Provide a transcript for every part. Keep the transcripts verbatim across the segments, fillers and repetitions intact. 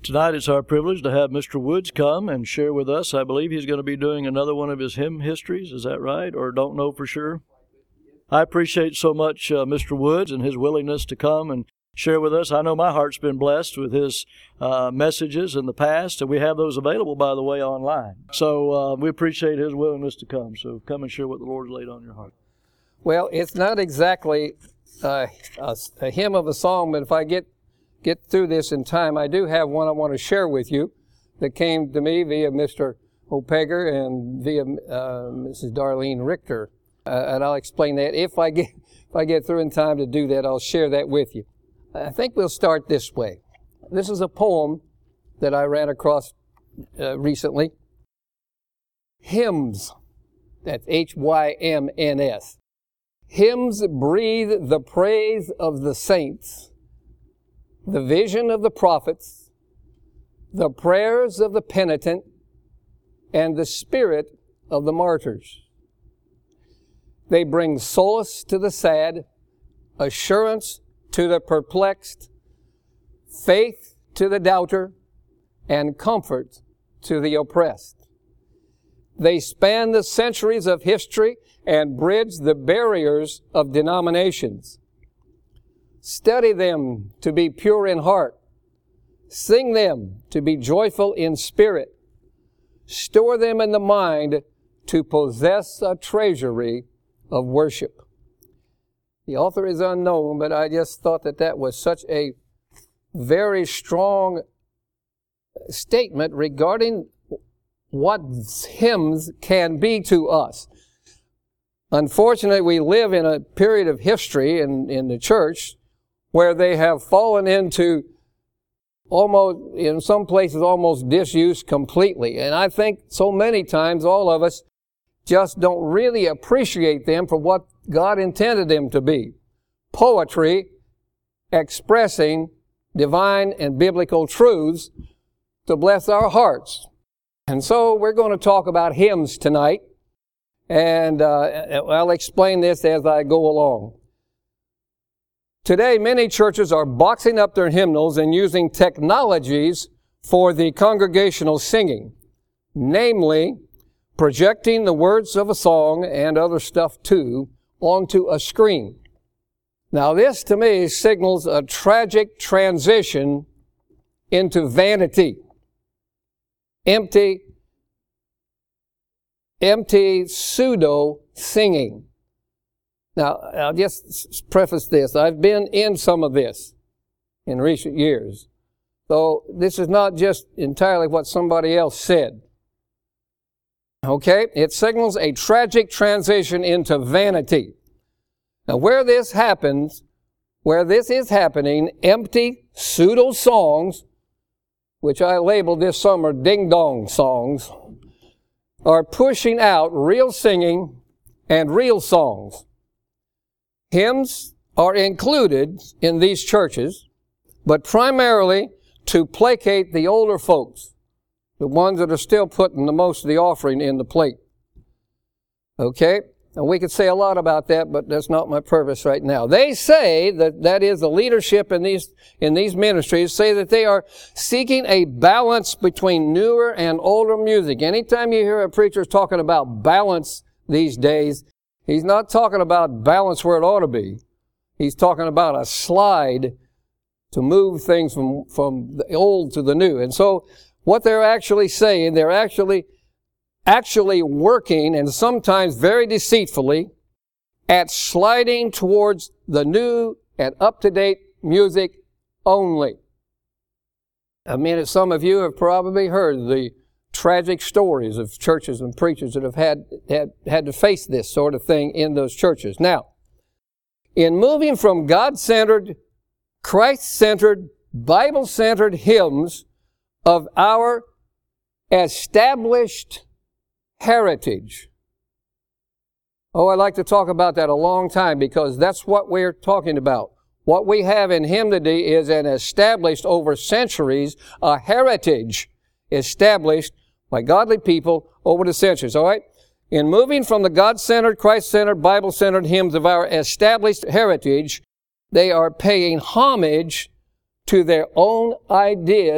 Tonight it's our privilege to have Mister Woods come and share with us. I believe he's going to be doing another one of his hymn histories. Is that right? Or don't know for sure? I appreciate so much uh, Mister Woods and his willingness to come and share with us. I know my heart's been blessed with his uh, messages in the past, and we have those available, by the way, online. So uh, we appreciate his willingness to come. So come and share what the Lord's laid on your heart. Well, it's not exactly uh, a, a hymn of a song, but if I get get through this in time, I do have one I want to share with you that came to me via Mister Opegger and via uh, Missus Darlene Richter. Uh, and I'll explain that. If I get if I get through in time to do that, I'll share that with you. I think we'll start this way. This is a poem that I ran across uh, recently. Hymns. That's H Y M N S. Hymns breathe the praise of the saints, the vision of the prophets, the prayers of the penitent, and the spirit of the martyrs. They bring solace to the sad, assurance to the perplexed, faith to the doubter, and comfort to the oppressed. They span the centuries of history and bridge the barriers of denominations. Study them to be pure in heart. Sing them to be joyful in spirit. Store them in the mind to possess a treasury of worship. The author is unknown, but I just thought that that was such a very strong statement regarding what hymns can be to us. Unfortunately, we live in a period of history in, in the church where they have fallen into almost, in some places, almost disuse completely. And I think so many times all of us just don't really appreciate them for what God intended them to be. Poetry expressing divine and biblical truths to bless our hearts. And so we're going to talk about hymns tonight. And uh, I'll explain this as I go along. Today, many churches are boxing up their hymnals and using technologies for the congregational singing, namely projecting the words of a song and other stuff too onto a screen. Now, this to me signals a tragic transition into vanity, empty, empty pseudo singing. Now, I'll just preface this. I've been in some of this in recent years. So this is not just entirely what somebody else said. Okay? It signals a tragic transition into vanity. Now, where this happens, where this is happening, empty pseudo songs, which I labeled this summer ding-dong songs, are pushing out real singing and real songs. Hymns are included in these churches, but primarily to placate the older folks, the ones that are still putting the most of the offering in the plate. Okay? And we could say a lot about that, but that's not my purpose right now. They say that, that is the leadership in these, in these ministries, say that they are seeking a balance between newer and older music. Anytime you hear a preacher talking about balance these days, he's not talking about balance where it ought to be. He's talking about a slide to move things from, from the old to the new. And so what they're actually saying, they're actually actually working, and sometimes very deceitfully, at sliding towards the new and up-to-date music only. I mean, some of you have probably heard the tragic stories of churches and preachers that have had, had, had to face this sort of thing in those churches. Now, in moving from God-centered, Christ-centered, Bible-centered hymns of our established heritage. Oh, I'd like to talk about that a long time because that's what we're talking about. What we have in hymnody is an established over centuries, a heritage established by godly people over the centuries, all right? In moving from the God-centered, Christ-centered, Bible-centered hymns of our established heritage, they are paying homage to their own ideas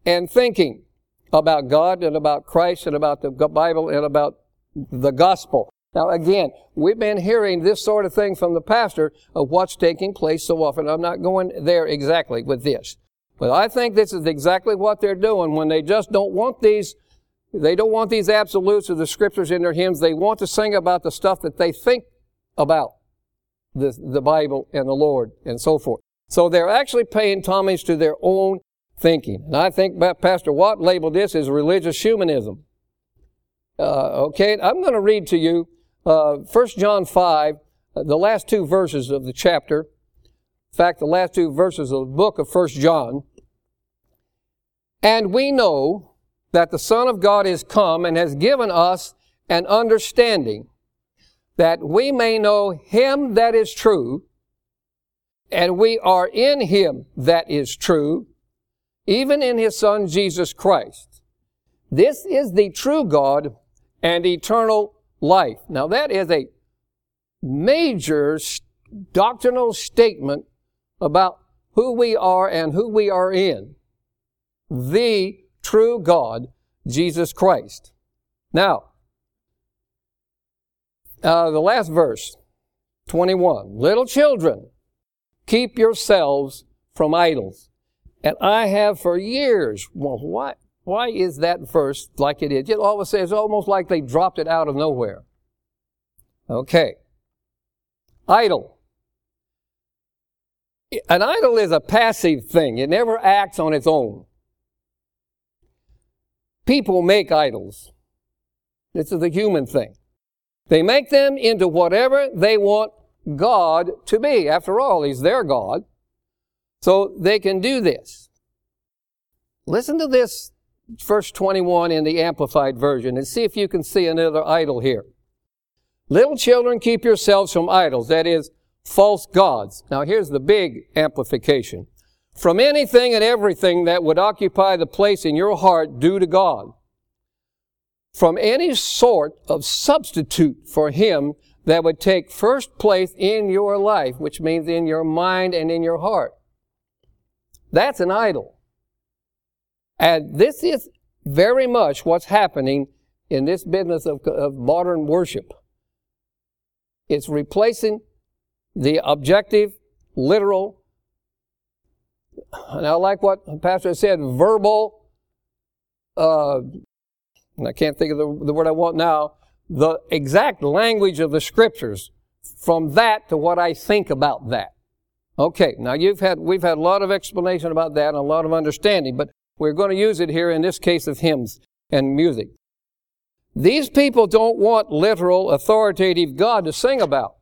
and thinking about God and about Christ and about the Bible and about the gospel. Now again, we've been hearing this sort of thing from the pastor of what's taking place so often. I'm not going there exactly with this. But I think this is exactly what they're doing when they just don't want these, they don't want these absolutes of the scriptures in their hymns. They want to sing about the stuff that they think about the, the Bible and the Lord and so forth. So they're actually paying homage to their own thinking. And I think Pastor Watt labeled this as religious humanism. Uh, okay, I'm going to read to you uh, First John five, uh, the last two verses of the chapter. In fact, the last two verses of the book of First John. And we know that the Son of God is come and has given us an understanding, that we may know Him that is true, and we are in Him that is true, even in His Son Jesus Christ. This is the true God and eternal life. Now that is a major doctrinal statement about who we are and who we are in. The true God, Jesus Christ. Now, uh, the last verse, twenty-one. Little children, keep yourselves from idols. And I have for years, well, why, why is that verse like it is? It always says, it's almost like they dropped it out of nowhere. Okay. Idol. An idol is a passive thing. It never acts on its own. People make idols. This is a human thing. They make them into whatever they want God to be. After all, He's their God. So they can do this. Listen to this, verse twenty-one in the Amplified Version, and see if you can see another idol here. Little children, keep yourselves from idols, that is, false gods. Now here's the big amplification. From anything and everything that would occupy the place in your heart due to God. From any sort of substitute for Him that would take first place in your life, which means in your mind and in your heart. That's an idol. And this is very much what's happening in this business of, of modern worship. It's replacing the objective, literal, and I like what the pastor said, verbal, uh, and I can't think of the, the word I want now, the exact language of the scriptures, from that to what I think about that. Okay, now you've had, we've had a lot of explanation about that and a lot of understanding, but we're going to use it here in this case of hymns and music. These people don't want literal, authoritative God to sing about.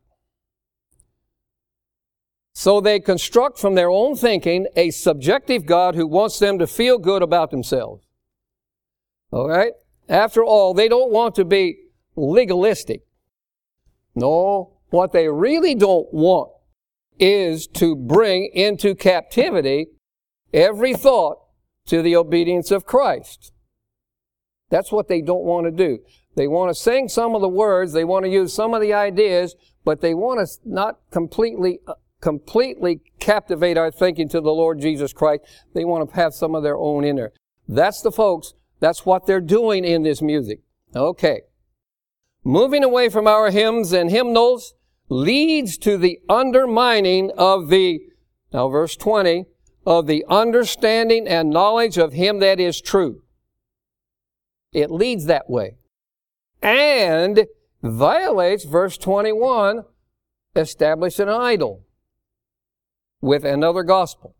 So they construct from their own thinking a subjective God who wants them to feel good about themselves. All right? After all, they don't want to be legalistic. No, what they really don't want is to bring into captivity every thought to the obedience of Christ. That's what they don't want to do. They want to sing some of the words, they want to use some of the ideas, but they want to not completely, uh, completely captivate our thinking to the Lord Jesus Christ. They want to have some of their own in there. That's the folks, that's what they're doing in this music. Okay. Moving away from our hymns and hymnals leads to the undermining of the, now verse twenty, of the understanding and knowledge of Him that is true. It leads that way. And violates, verse twenty-one, establish an idol with another gospel.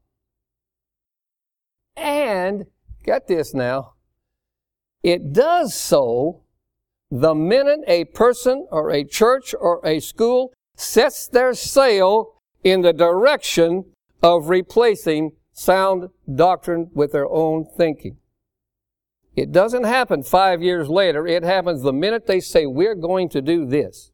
And, get this now, it does so the minute a person or a church or a school sets their sail in the direction of replacing sound doctrine with their own thinking. It doesn't happen five years later. It happens the minute they say, we're going to do this.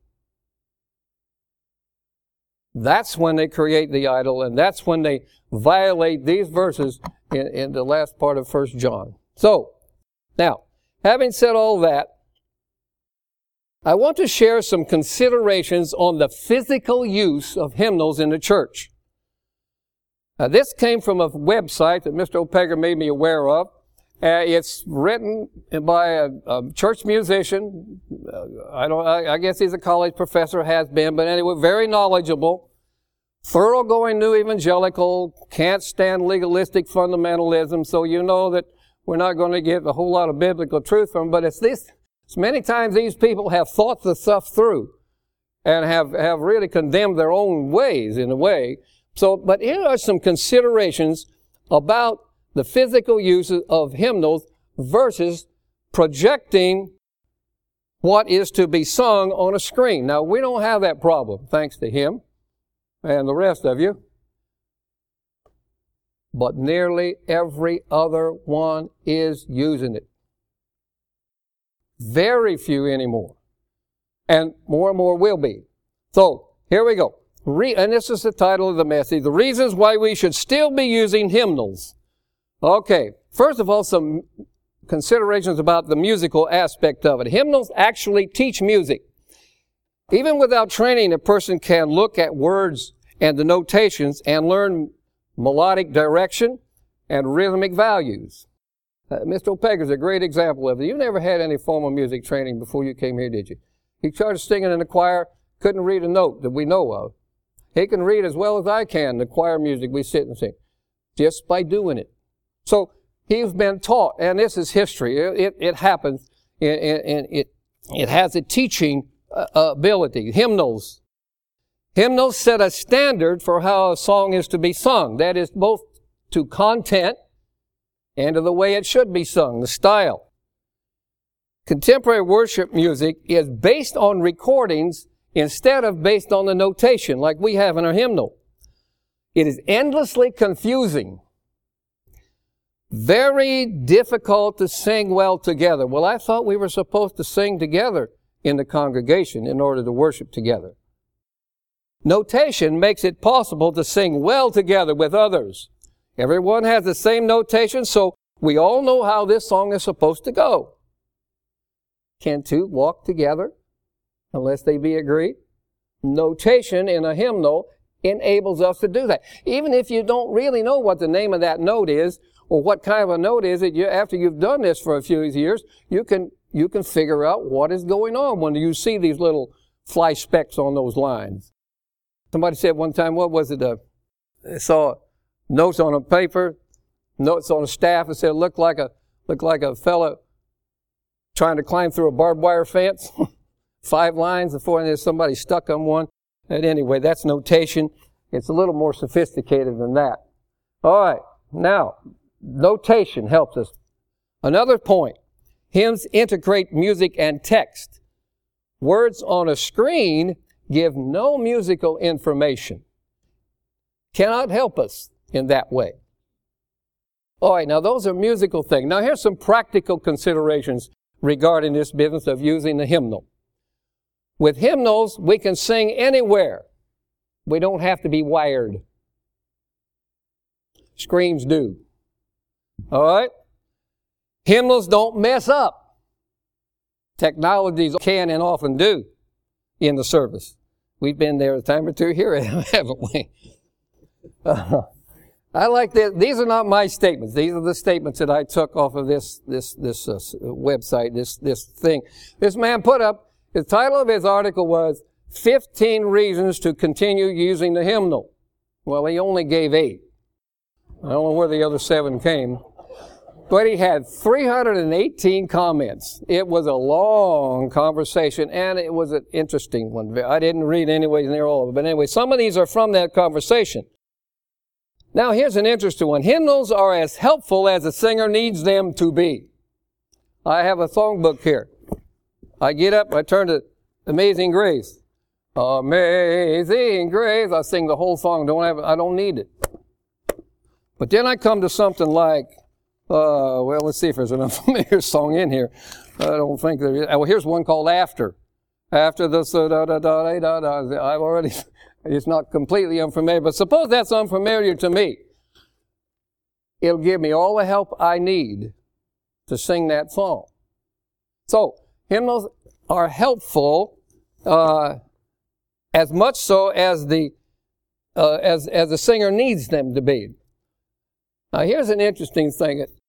That's when they create the idol, and that's when they violate these verses in, in the last part of First John. So, now, having said all that, I want to share some considerations on the physical use of hymnals in the church. Now, this came from a website that Mister Opegger made me aware of, Uh, it's written by a, a church musician. Uh, I don't. I, I guess he's a college professor, has been, but anyway, very knowledgeable, thoroughgoing new evangelical, can't stand legalistic fundamentalism. So you know that we're not going to get a whole lot of biblical truth from him. But it's this. It's many times these people have thought the stuff through, and have have really condemned their own ways in a way. So, but here are some considerations about the physical use of hymnals versus projecting what is to be sung on a screen. Now, we don't have that problem, thanks to him and the rest of you. But nearly every other one is using it. Very few anymore. And more and more will be. So, here we go. Re- and this is the title of the message, The Reasons Why We Should Still Be Using Hymnals. Okay, first of all, some considerations about the musical aspect of it. Hymnals actually teach music. Even without training, a person can look at words and the notations and learn melodic direction and rhythmic values. Uh, Mister Opega is a great example of it. You never had any formal music training before you came here, did you? He started singing in the choir, couldn't read a note that we know of. He can read as well as I can the choir music we sit and sing, just by doing it. So he's been taught, and this is history. It, it, it happens, and, and it, it has a teaching uh, ability. Hymnals. Hymnals set a standard for how a song is to be sung. That is both to content and to the way it should be sung, the style. Contemporary worship music is based on recordings instead of based on the notation like we have in our hymnal. It is endlessly confusing. Very difficult to sing well together. Well, I thought we were supposed to sing together in the congregation in order to worship together. Notation makes it possible to sing well together with others. Everyone has the same notation, so we all know how this song is supposed to go. Can two walk together unless they be agreed? Notation in a hymnal enables us to do that. Even if you don't really know what the name of that note is, or what kind of a note is it, you, after you've done this for a few years, you can you can figure out what is going on when you see these little fly specks on those lines. Somebody said one time, what was it? Uh, I saw notes on a paper, notes on a staff, and said it looked like a looked like a fellow trying to climb through a barbed wire fence. Five lines before, and there's somebody stuck on one. And anyway, that's notation. It's a little more sophisticated than that. All right, now. Notation helps us. Another point, hymns integrate music and text. Words on a screen give no musical information. Cannot help us in that way. All right, now those are musical things. Now here's some practical considerations regarding this business of using the hymnal. With hymnals, we can sing anywhere. We don't have to be wired. Screens do. All right? Hymnals don't mess up. Technologies can and often do in the service. We've been there a time or two here, haven't we? Uh, I like that. These are not my statements. These are the statements that I took off of this this this uh, website, this this thing. This man put up, the title of his article was fifteen Reasons to Continue Using the Hymnal. Well, he only gave eight. I don't know where the other seven came. But he had three hundred eighteen comments. It was a long conversation, and it was an interesting one. I didn't read anyways near all of it. But anyway, some of these are from that conversation. Now, here's an interesting one. Hymnals are as helpful as a singer needs them to be. I have a songbook here. I get up, I turn to Amazing Grace. Amazing Grace. I sing the whole song. Don't have, I don't need it. But then I come to something like, uh, well, let's see if there's an unfamiliar song in here. I don't think there is. Well, here's one called After. After the da da da da da. I've already, it's not completely unfamiliar, but suppose that's unfamiliar to me. It'll give me all the help I need to sing that song. So, hymnals are helpful, uh, as much so as the, uh, as, as the singer needs them to be. Now, here's an interesting thing.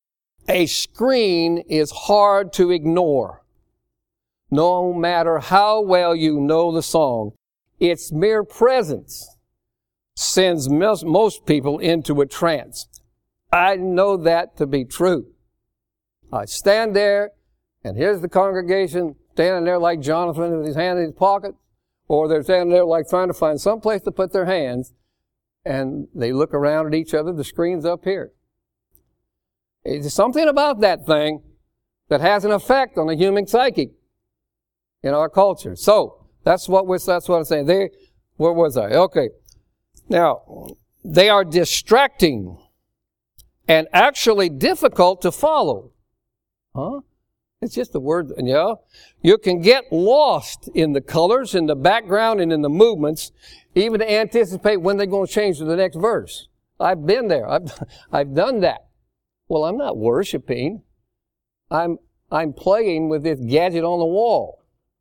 A screen is hard to ignore. No matter how well you know the song, its mere presence sends most people into a trance. I know that to be true. I stand there, and here's the congregation standing there like Jonathan with his hand in his pocket, or they're standing there like trying to find some place to put their hands, and they look around at each other. The screen's up here. There's something about that thing that has an effect on the human psyche in our culture. So that's what we're, that's what I'm saying. They, where was I? Okay. Now, they are distracting and actually difficult to follow. Huh? It's just a word, you know. You can get lost in the colors, in the background, and in the movements, even to anticipate when they're going to change to the next verse. I've been there. I've, I've done that. Well, I'm not worshiping. I'm, I'm playing with this gadget on the wall.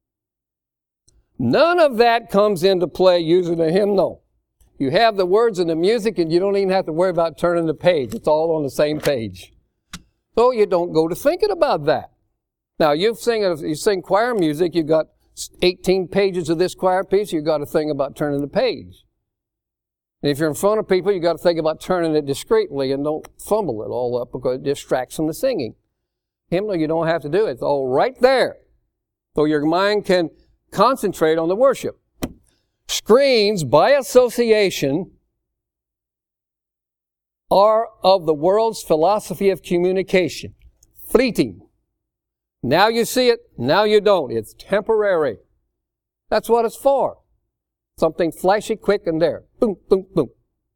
None of that comes into play using a hymnal. You have the words and the music, and you don't even have to worry about turning the page. It's all on the same page. So you don't go to thinking about that. Now, you sing, you sing choir music, you've got eighteen pages of this choir piece, you've got to think about turning the page. And if you're in front of people, you've got to think about turning it discreetly and don't fumble it all up because it distracts from the singing. Hymnal, you don't have to do it. It's all right there. So your mind can concentrate on the worship. Screens, by association, are of the world's philosophy of communication. Fleeting. Now you see it, now you don't. It's temporary. That's what it's for. Something flashy, quick, and there. Boom, boom, boom.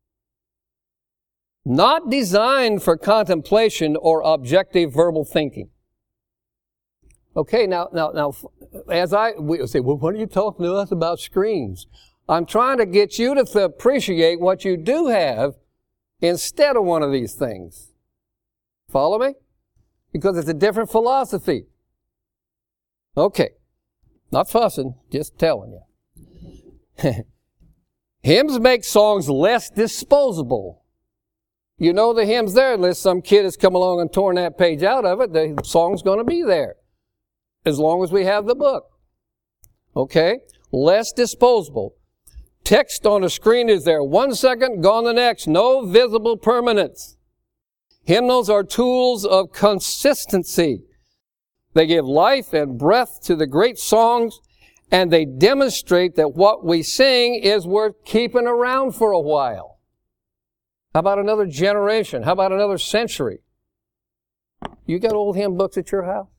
Not designed for contemplation or objective verbal thinking. Okay, now, now, now, as I we say, well, what are you talking to us about screens? I'm trying to get you to appreciate what you do have instead of one of these things. Follow me? Because it's a different philosophy. Okay. Not fussing, just telling you. Hymns make songs less disposable. You know the hymn's there unless some kid has come along and torn that page out of it. The song's going to be there as long as we have the book. Okay? Less disposable. Text on the screen is there. One second, gone the next. No visible permanence. Hymnals are tools of consistency. They give life and breath to the great songs, and they demonstrate that what we sing is worth keeping around for a while. How about another generation? How about another century? You got old hymn books at your house?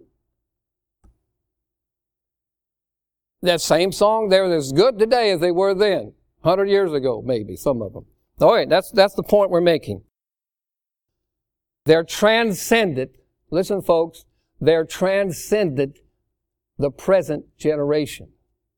That same song, they're as good today as they were then. A hundred years ago, maybe, some of them. All right, that's, that's the point we're making. They're transcendent. Listen, folks. They're transcendent the present generation.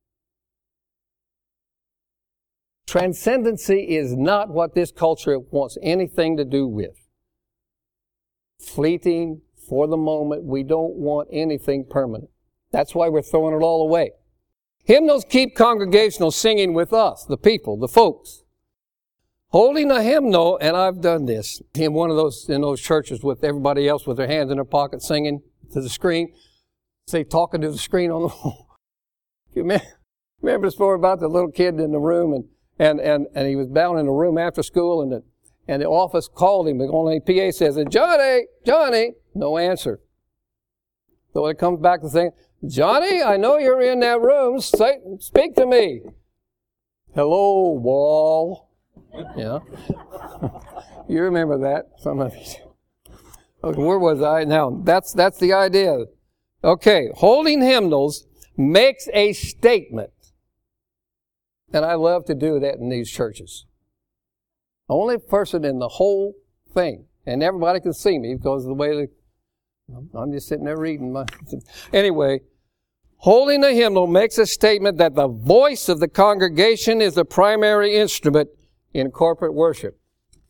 Transcendency is not what this culture wants anything to do with. Fleeting, for the moment, we don't want anything permanent. That's why we're throwing it all away. Hymnals keep congregational singing with us, the people, the folks. Holding a hymnal, and I've done this in one of those, in those churches with everybody else with their hands in their pockets singing to the screen, say talking to the screen on the wall. You remember the story about the little kid in the room, and, and, and, and he was down in the room after school, and the, and the office called him, the only P A says, Johnny, Johnny, no answer. So it comes back to saying, Johnny, I know you're in that room, say, speak to me. Hello, wall. Yeah. You remember that, some of you. Okay, where was I? Now, that's, that's the idea. Okay, holding hymnals makes a statement. And I love to do that in these churches. Only person in the whole thing. And everybody can see me because of the way they, I'm just sitting there reading my, anyway. Holding a hymnal makes a statement that the voice of the congregation is the primary instrument in corporate worship.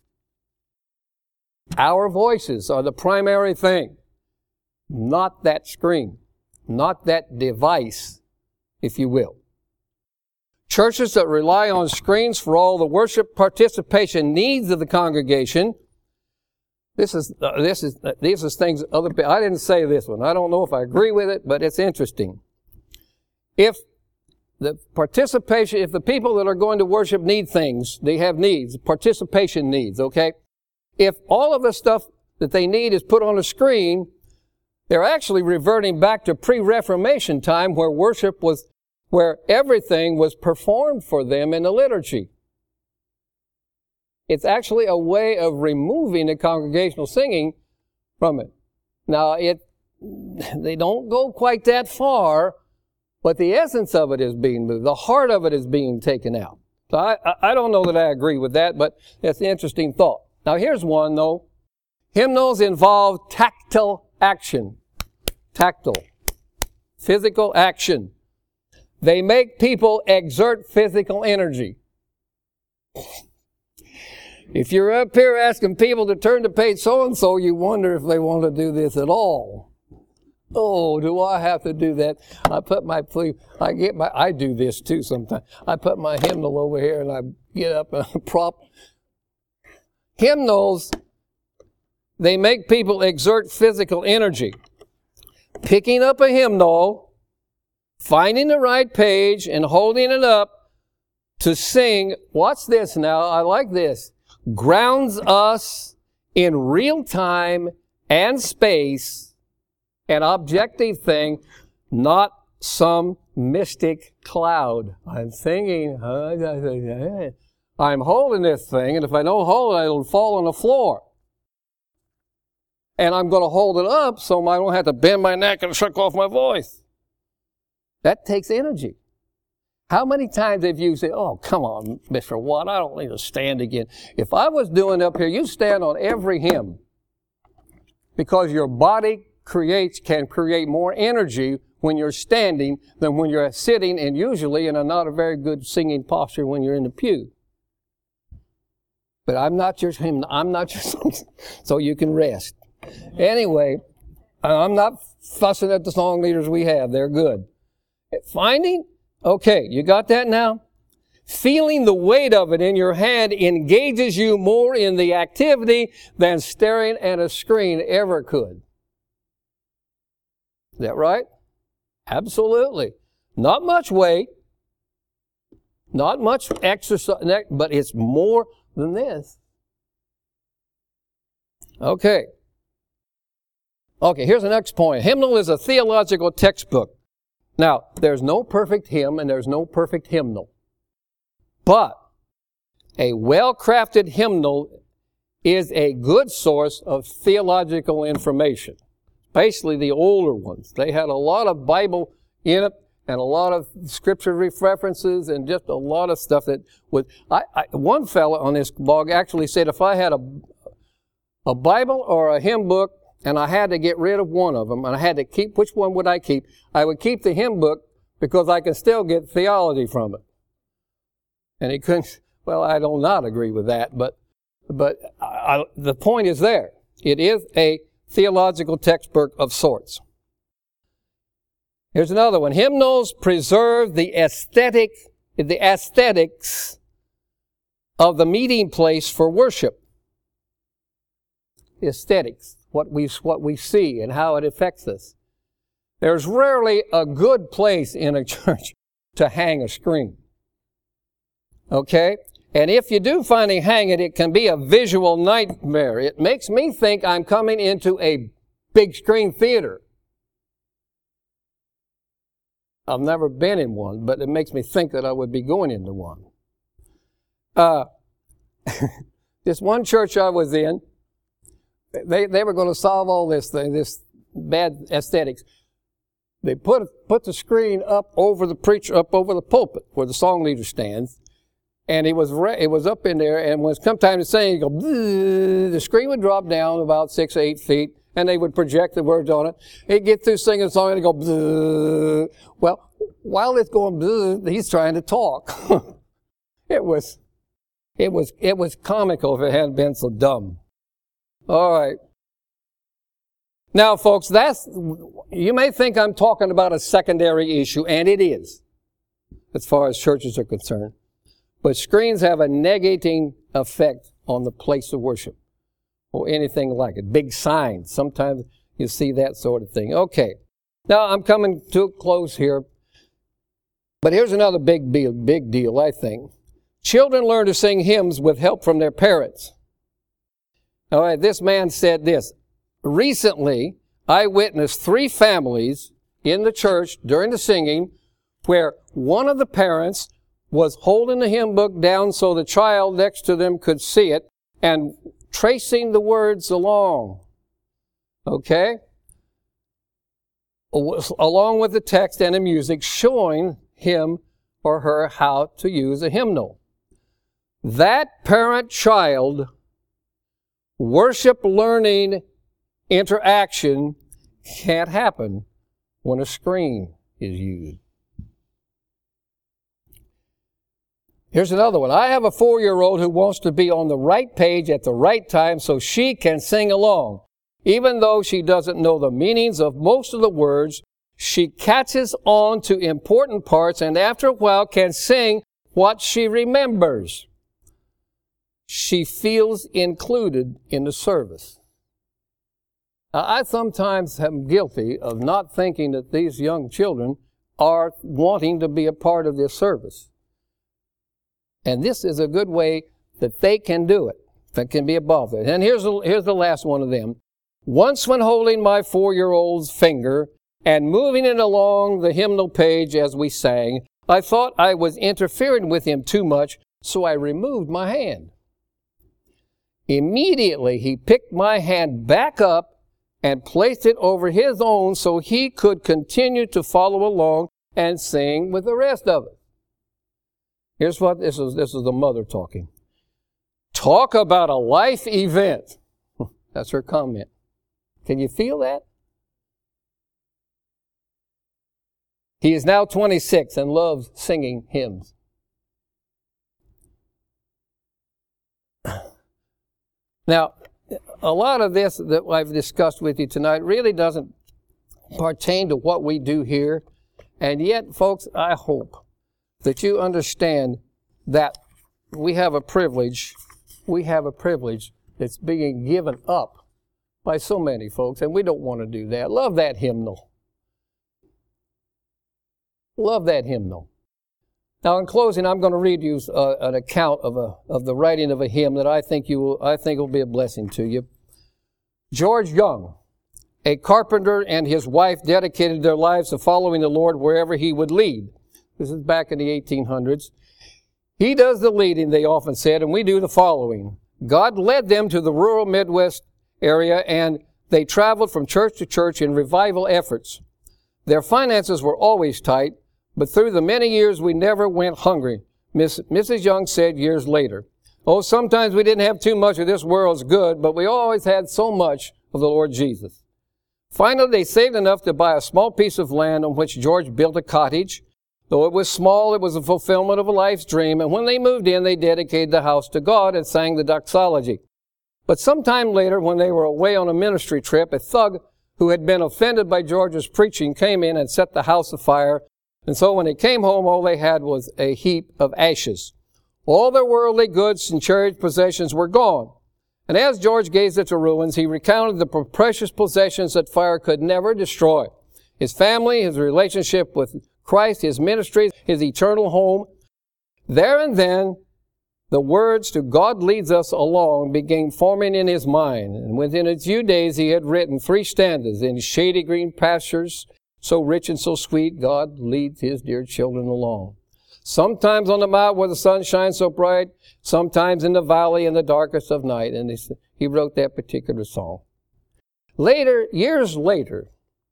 Our voices are the primary thing, not that screen, not that device, if you will. Churches that rely on screens for all the worship participation needs of the congregation This is, uh, this is, uh, these are things other people, I didn't say this one. I don't know if I agree with it, but it's interesting. If the participation, if the people that are going to worship need things, they have needs, participation needs, okay? If all of the stuff that they need is put on a screen, they're actually reverting back to pre-Reformation time where worship was, where everything was performed for them in the liturgy. It's actually a way of removing the congregational singing from it. Now, it, they don't go quite that far, but the essence of it is being moved. The heart of it is being taken out. So I, I don't know that I agree with that, but that's an interesting thought. Now, here's one, though. Hymnals involve tactile action. Tactile. Physical action. They make people exert physical energy. If you're up here asking people to turn to page so-and-so, you wonder if they want to do this at all. Oh, do I have to do that? I put my, I get my, I do this too sometimes. I put my hymnal over here and I get up and prop. Hymnals, they make people exert physical energy. Picking up a hymnal, finding the right page and holding it up to sing. Watch this now. I like this. Grounds us in real time and space, an objective thing, not some mystic cloud. I'm singing, I'm holding this thing, and if I don't hold it, it'll fall on the floor. And I'm going to hold it up so I don't have to bend my neck and shut off my voice. That takes energy. How many times have you said, oh, come on, Mister Watt, I don't need to stand again. If I was doing up here, you stand on every hymn because your body creates, can create more energy when you're standing than when you're sitting and usually in a not a very good singing posture when you're in the pew. But I'm not your hymn, I'm not your song, so you can rest. Anyway, I'm not fussing at the song leaders we have. They're good. Finding, okay, you got that now? Feeling the weight of it in your hand engages you more in the activity than staring at a screen ever could. Is that right? Absolutely. Not much weight, not much exercise, but it's more than this. Okay. Okay, here's the next point. Hymnal is a theological textbook. Now, there's no perfect hymn and there's no perfect hymnal. But a well-crafted hymnal is a good source of theological information. Basically, the older ones. They had a lot of Bible in it and a lot of scripture references and just a lot of stuff that would... I, I, one fellow on this blog actually said if I had a, a Bible or a hymn book and I had to get rid of one of them, and I had to keep, which one would I keep? I would keep the hymn book because I can still get theology from it. And he couldn't, well, I do not agree with that, but, but I, I, the point is there. It is a theological textbook of sorts. Here's another one. Hymnals preserve the aesthetic, the aesthetics of the meeting place for worship. The aesthetics. What we, what we see and how it affects us. There's rarely a good place in a church to hang a screen. Okay? And if you do finally hang it, it can be a visual nightmare. It makes me think I'm coming into a big screen theater. I've never been in one, but it makes me think that I would be going into one. Uh, this one church I was in, They they were going to solve all this thing, this bad aesthetics. They put put the screen up over the preacher, up over the pulpit where the song leader stands, and it was re- it was up in there. And when it's come time to sing, you go, the screen would drop down about six or eight feet, and they would project the words on it. He'd get through singing the song, and it'd go. Well, while it's going, he's trying to talk. it was, it was it was comical if it hadn't been so dumb. All right. Now, folks, that's, you may think I'm talking about a secondary issue, and it is, as far as churches are concerned. But screens have a negating effect on the place of worship. or anything like it. Big signs. Sometimes you see that sort of thing. Okay. Now, I'm coming to a close here. But here's another big deal, big deal, I think. Children learn to sing hymns with help from their parents. All right, this man said this. Recently, I witnessed three families in the church during the singing where one of the parents was holding the hymn book down so the child next to them could see it and tracing the words along. Okay? Along with the text and the music, showing him or her how to use a hymnal. That parent-child worship learning interaction can't happen when a screen is used. Here's another one. I have a four-year-old who wants to be on the right page at the right time so she can sing along. Even though she doesn't know the meanings of most of the words, she catches on to important parts and after a while can sing what she remembers. She feels included in the service. Now, I sometimes am guilty of not thinking that these young children are wanting to be a part of this service. And this is a good way that they can do it, that can be involved in it. And here's the, here's the last one of them. Once when holding my four-year-old's finger and moving it along the hymnal page as we sang, I thought I was interfering with him too much, so I removed my hand. Immediately, he picked my hand back up and placed it over his own so he could continue to follow along and sing with the rest of it. Here's what, this is, this is the mother talking. Talk about a life event. That's her comment. Can you feel that? He is now twenty-six and loves singing hymns. Now, a lot of this that I've discussed with you tonight really doesn't pertain to what we do here. And yet, folks, I hope that you understand that we have a privilege, we have a privilege that's being given up by so many folks, and we don't want to do that. Love that hymnal. Love that hymnal. Now, in closing, I'm going to read you uh, an account of a of the writing of a hymn that I think you will, I think will be a blessing to you. George Young, a carpenter, and his wife dedicated their lives to following the Lord wherever He would lead. This is back in the eighteen hundreds. He does the leading, they often said, and we do the following. God led them to the rural Midwest area, and they traveled from church to church in revival efforts. Their finances were always tight, but through the many years we never went hungry, Miss, Missus Young said years later. Oh, sometimes we didn't have too much of this world's good, but we always had so much of the Lord Jesus. Finally, they saved enough to buy a small piece of land on which George built a cottage. Though it was small, it was a fulfillment of a life's dream, and when they moved in, they dedicated the house to God and sang the doxology. But sometime later, when they were away on a ministry trip, a thug who had been offended by George's preaching came in and set the house afire. And so when they came home, all they had was a heap of ashes. All their worldly goods and cherished possessions were gone. And as George gazed at the ruins, he recounted the precious possessions that fire could never destroy. His family, his relationship with Christ, his ministry, his eternal home. There and then, the words "to God leads us along" began forming in his mind. And within a few days, he had written three stanzas. In shady green pastures, so rich and so sweet, God leads his dear children along. Sometimes on the mount where the sun shines so bright, sometimes in the valley in the darkest of night. And he wrote that particular song. Later, years later,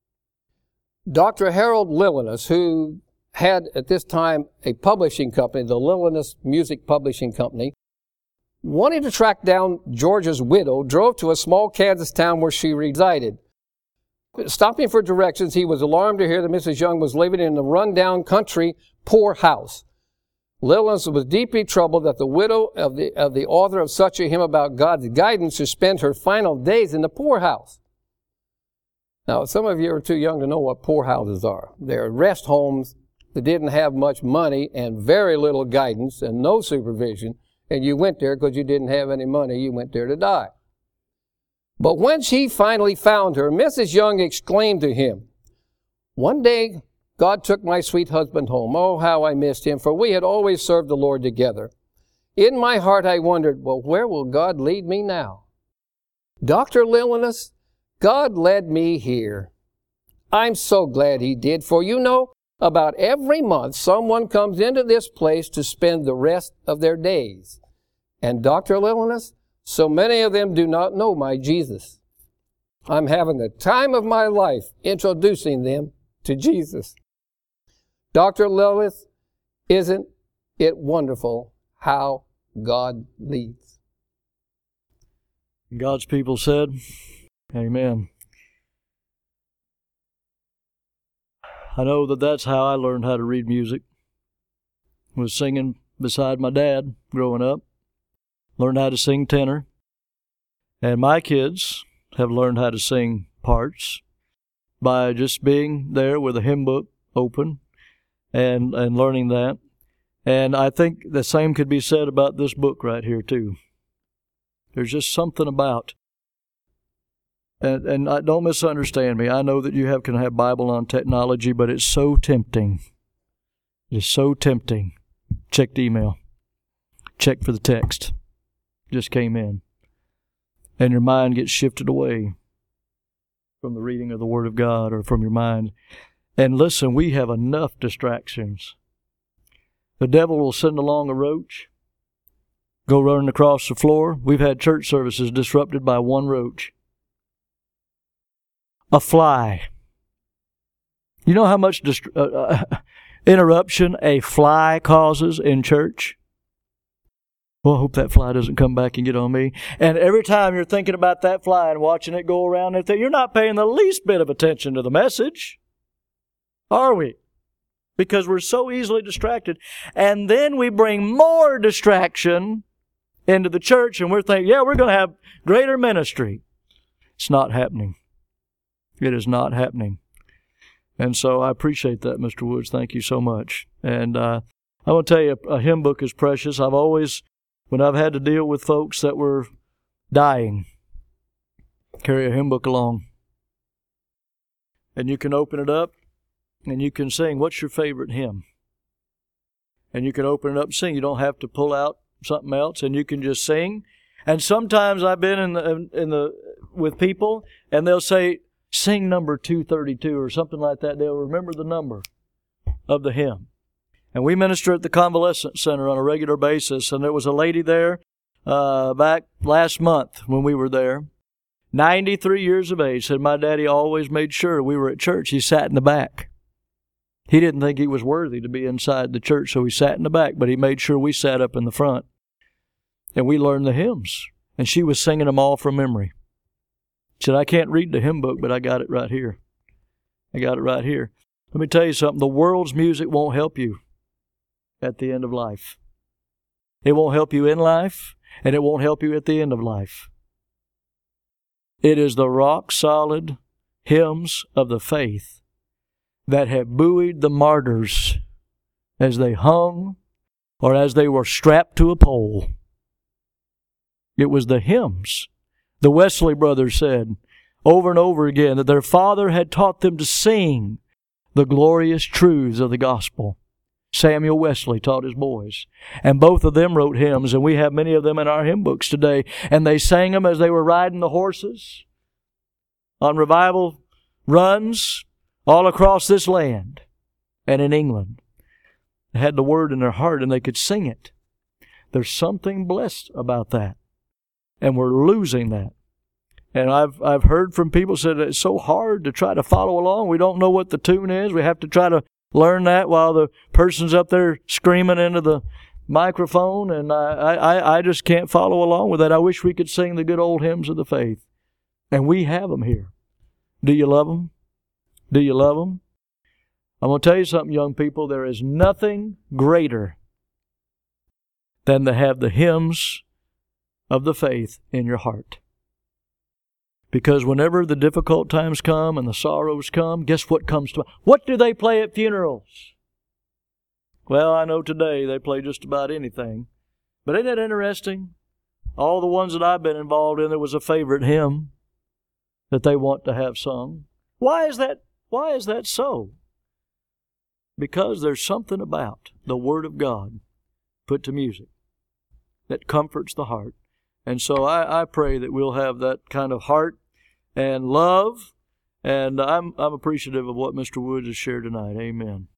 Doctor Harold Lillinus, who had at this time a publishing company, the Lillinus Music Publishing Company, wanting to track down George's widow, drove to a small Kansas town where she resided. Stopping for directions, he was alarmed to hear that Missus Young was living in a run-down country poor house. Lillinus was deeply troubled that the widow of the, of the author of such a hymn about God's guidance should spend her final days in the poorhouse. Now, some of you are too young to know what poorhouses are. They're rest homes that didn't have much money and very little guidance and no supervision, and you went there because you didn't have any money. You went there to die. But when she finally found her, Missus Young exclaimed to him, "One day God took my sweet husband home. Oh, how I missed him, for we had always served the Lord together. In my heart I wondered, well, where will God lead me now? Doctor Lilienthal, God led me here. I'm so glad He did, for you know, about every month someone comes into this place to spend the rest of their days. And Doctor Lilienthal, so many of them do not know my Jesus. I'm having the time of my life introducing them to Jesus." Doctor Lilienthal, isn't it wonderful how God leads? God's people said, amen. I know that that's how I learned how to read music, was singing beside my dad growing up. Learned how to sing tenor. And my kids have learned how to sing parts by just being there with a hymn book open and, and learning that. And I think the same could be said about this book right here, too. There's just something about, and, and I, don't misunderstand me. I know that you have can have Bible on technology, but it's so tempting. It's so tempting. Check the email. Check for the text. Just came in. And your mind gets shifted away from the reading of the Word of God or from your mind. And listen, we have enough distractions. The devil will send along a roach, go running across the floor. We've had church services disrupted by one roach. A fly. You know how much dist- uh, uh, interruption a fly causes in church? Well, I hope that fly doesn't come back and get on me. And every time you're thinking about that fly and watching it go around, you're not paying the least bit of attention to the message, are we? Because we're so easily distracted. And then we bring more distraction into the church, and we're thinking, yeah, we're going to have greater ministry. It's not happening. It is not happening. And so I appreciate that, Mister Woods. Thank you so much. And uh, I want to tell you, a hymn book is precious. I've always, when I've had to deal with folks that were dying, carry a hymn book along. And you can open it up, and you can sing, what's your favorite hymn? And you can open it up and sing. You don't have to pull out something else, and you can just sing. And sometimes I've been in the in the with people, and they'll say, sing number two thirty-two or something like that. They'll remember the number of the hymn. And we minister at the Convalescent Center on a regular basis, and there was a lady there uh, back last month when we were there, ninety-three years of age, said my daddy always made sure we were at church. He sat in the back. He didn't think he was worthy to be inside the church, so he sat in the back, but he made sure we sat up in the front. And we learned the hymns, and she was singing them all from memory. She said, I can't read the hymn book, but I got it right here. I got it right here. Let me tell you something. The world's music won't help you at the end of life. It won't help you in life, and it won't help you at the end of life. It is the rock-solid hymns of the faith that have buoyed the martyrs as they hung or as they were strapped to a pole. It was the hymns. The Wesley brothers said over and over again that their father had taught them to sing the glorious truths of the gospel. Samuel Wesley taught his boys. And both of them wrote hymns, and we have many of them in our hymn books today. And they sang them as they were riding the horses on revival runs all across this land and in England. They had the word in their heart, and they could sing it. There's something blessed about that. And we're losing that. And I've I've heard from people say that it's so hard to try to follow along. We don't know what the tune is. We have to try to learn that while the person's up there screaming into the microphone. And I, I, I just can't follow along with that. I wish we could sing the good old hymns of the faith. And we have them here. Do you love them? Do you love them? I'm going to tell you something, young people. There is nothing greater than to have the hymns of the faith in your heart. Because whenever the difficult times come and the sorrows come, guess what comes to mind? What do they play at funerals? Well, I know today they play just about anything. But isn't that interesting? All the ones that I've been involved in, there was a favorite hymn. that they want to have sung. Why is that? Why is that so? Because there's something about the Word of God put to music that comforts the heart. And so I, I pray that we'll have that kind of heart and love. And I'm I'm appreciative of what Mister Woods has shared tonight. Amen.